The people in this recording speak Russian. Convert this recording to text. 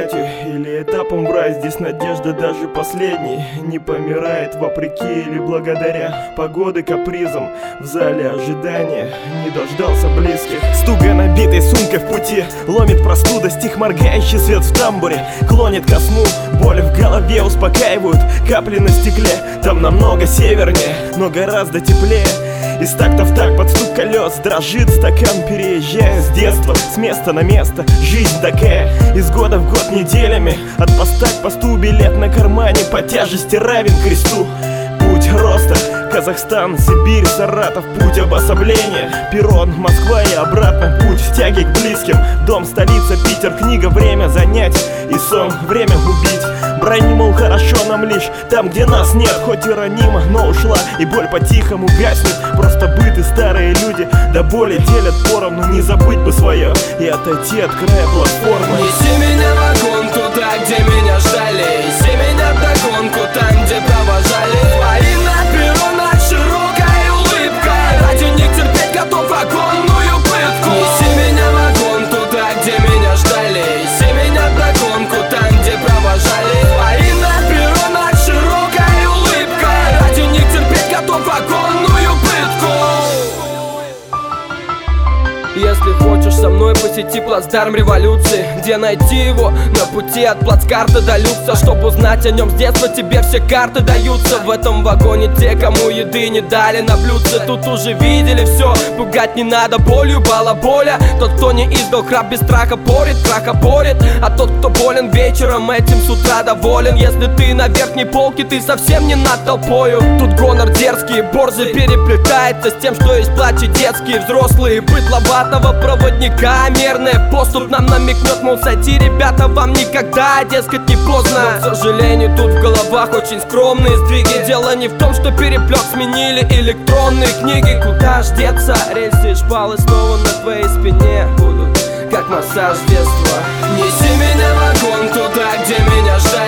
смертью или этапом в рай. Здесь надежда даже последней не помирает, вопреки или благодаря погоды капризам. В зале ожидания не дождался близких. С туго набитой сумкой в пути ломит простуда, стих моргающий свет в тамбуре клонит ко сну. Боли в голове успокаивают капли на стекле. Там намного севернее, но гораздо теплее. Из такта в так под стук колес дрожит стакан, переезжая с детства, с места на место. Жизнь такая, из года в год неделями, от поста к посту, билет на кармане по тяжести равен кресту. Путь роста, Казахстан, Сибирь, Саратов, путь обособления. Перрон, Москва и обратно, путь тяги к близким. Дом, столица, Питер, книга, время занять и сон, время убить. Брони, мол, хорошо нам лишь там, где нас нет. Хоть и ранима, но ушла, и боль по-тихому гаснет. Просто быт и старые люди до боли делят поровну. Не забыть бы свое и отойти от края платформы. Неси меня в вагон туда, где меня ждали. Неси меня вдогонку там, где провожали. Твои на перронах широкой улыбкой. Ради них терпеть готов огонную пытку. Неси меня в вагон туда, где меня ждали. Неси меня вдогонку там, где провожали. Твои на перронах широкой улыбкой. Ради них терпеть готов огонную пытку. Если хочешь со мной, посети плацдарм революции. Где найти его? На пути от плацкарта до люкса. Чтобы узнать о нем с детства, тебе все карты даются. В этом вагоне те, кому еды не дали на блюдце. Тут уже видели все, пугать не надо болью, балаболя. Тот, кто не издал храп, без страха порит, краха борет. А тот, кто болен вечером, этим с утра доволен. Если ты на верхней полке, ты совсем не над толпою. Тут гонор дерзкий, борзый переплетается с тем, что есть плачи детские, взрослые, бытловатого проводника. Мерный поступ нам намекнет, мол, сойти, ребята, вам никогда, дескать, не поздно. Но, к сожалению, тут в головах очень скромные сдвиги. Дело не в том, что переплет сменили электронные книги. Куда ж деться? Рельсы и шпалы снова на твоей спине будут как массаж детства. Неси меня в вагон туда, где меня ждали.